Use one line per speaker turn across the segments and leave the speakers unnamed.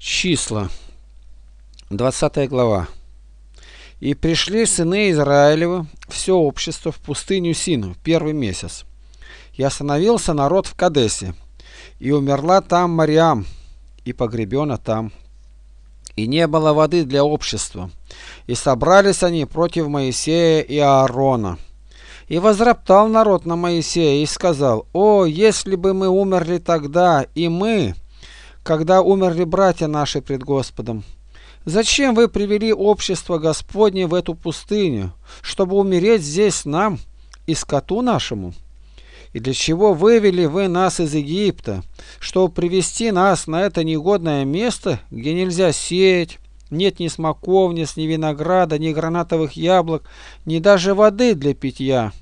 Числа, 20 глава. «И пришли сыны Израилевы, все общество, в пустыню Сину, первый месяц. И остановился народ в Кадесе, и умерла там Мариам, и погребена там. И не было воды для общества. И собрались они против Моисея и Аарона. И возроптал народ на Моисея и сказал: «О, если бы мы умерли тогда, и мы, когда умерли братья наши пред Господом! Зачем вы привели общество Господне в эту пустыню, чтобы умереть здесь нам и скоту нашему? И для чего вывели вы нас из Египта, чтобы привести нас на это негодное место, где нельзя сеять, нет ни смоковниц, ни винограда, ни гранатовых яблок, ни даже воды для питья?»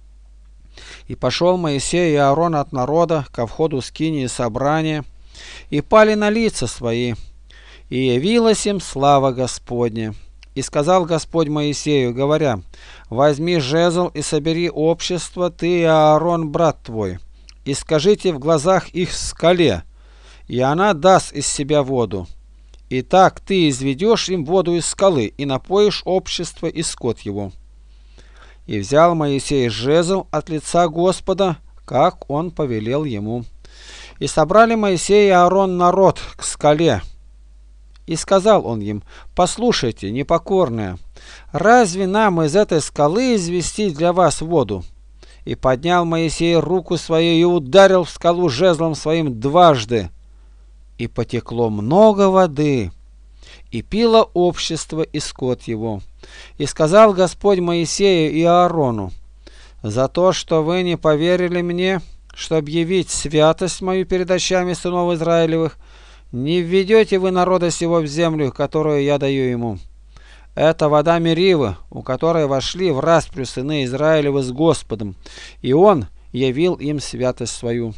И пошел Моисей и Аарон от народа ко входу скинии собрания, и пали на лица свои, и явилась им слава Господня. И сказал Господь Моисею, говоря: «Возьми жезл и собери общество, ты и Аарон, брат твой, и скажите в глазах их скале, и она даст из себя воду. И так ты изведешь им воду из скалы, и напоишь общество и скот его». И взял Моисей жезл от лица Господа, как он повелел ему. И собрали Моисей и Аарон народ к скале. И сказал он им: «Послушайте, непокорные, разве нам из этой скалы извести для вас воду?» И поднял Моисей руку свою и ударил в скалу жезлом своим дважды, и потекло много воды, и пило общество и скот его. И сказал Господь Моисею и Аарону: «За то, что вы не поверили мне, чтобы явить святость мою перед очами сынов Израилевых, не введете вы народа сего в землю, которую я даю ему. Это вода Меривы, у которой вошли в распрю сыны Израилевы с Господом, и он явил им святость свою».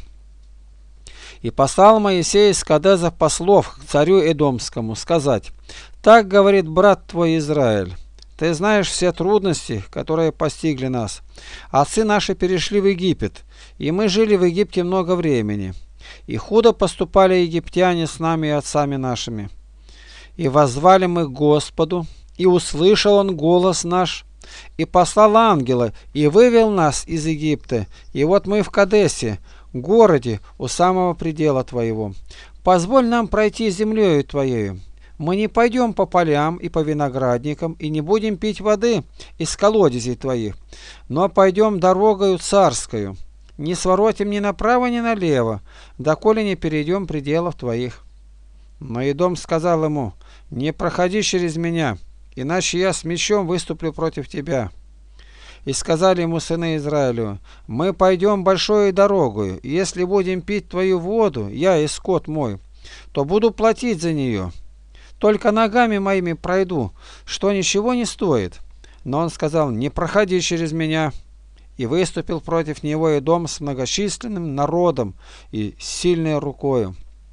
И послал Моисей из Кадеса послов к царю Эдомскому сказать: «Так говорит брат твой Израиль: ты знаешь все трудности, которые постигли нас. Отцы наши перешли в Египет, и мы жили в Египте много времени. И худо поступали египтяне с нами и отцами нашими. И воззвали мы к Господу, и услышал он голос наш, и послал ангела, и вывел нас из Египта. И вот мы в Кадесе, городе у самого предела твоего. Позволь нам пройти землею твоею. Мы не пойдем по полям и по виноградникам, и не будем пить воды из колодезей твоих, но пойдем дорогою царскою, не своротим ни направо, ни налево, доколе не перейдем пределов твоих». Но Эдом сказал ему: «Не проходи через меня, иначе я с мечом выступлю против тебя». И сказали ему сыны Израилю: «Мы пойдем большою дорогою, и если будем пить твою воду, я и скот мой, то буду платить за нее. Только ногами моими пройду, что ничего не стоит». Но он сказал: «Не проходи через меня». И выступил против него Эдом с многочисленным народом и сильной рукою.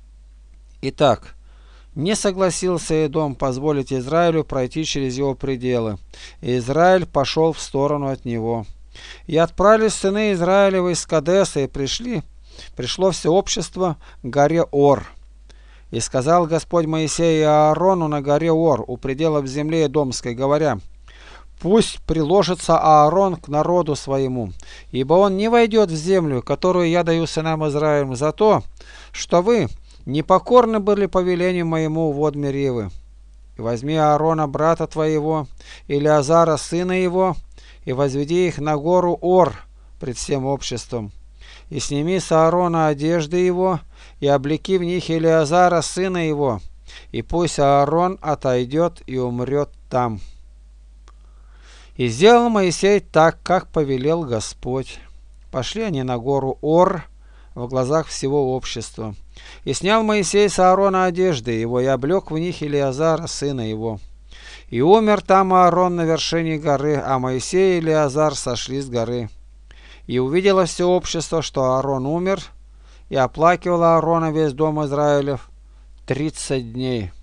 Итак, не согласился Эдом позволить Израилю пройти через его пределы, и Израиль пошел в сторону от него. И отправились сыны Израилевы из Кадеса, и пришло все общество к горе Ор. И сказал Господь Моисею и Аарону на горе Ор, у пределов земли Эдомской, говоря: «Пусть приложится Аарон к народу своему, ибо он не войдет в землю, которую я даю сынам Израилевым, за то, что вы непокорны были повелению моему вод Меривы. И возьми Аарона, брата твоего, Илиазара, сына его, и возведи их на гору Ор пред всем обществом. И сними с Аарона одежды его, и облеки в них Илиазара, сына его, и пусть Аарон отойдет и умрет там». И сделал Моисей так, как повелел Господь. Пошли они на гору Ор в глазах всего общества. И снял Моисей с Аарона одежды его, и облег в них Илиазара, сына его. И умер там Аарон на вершине горы, а Моисей и Илиазар сошли с горы. И увидело все общество, что Аарон умер, и оплакивал Аарона весь дом Израилев 30 дней.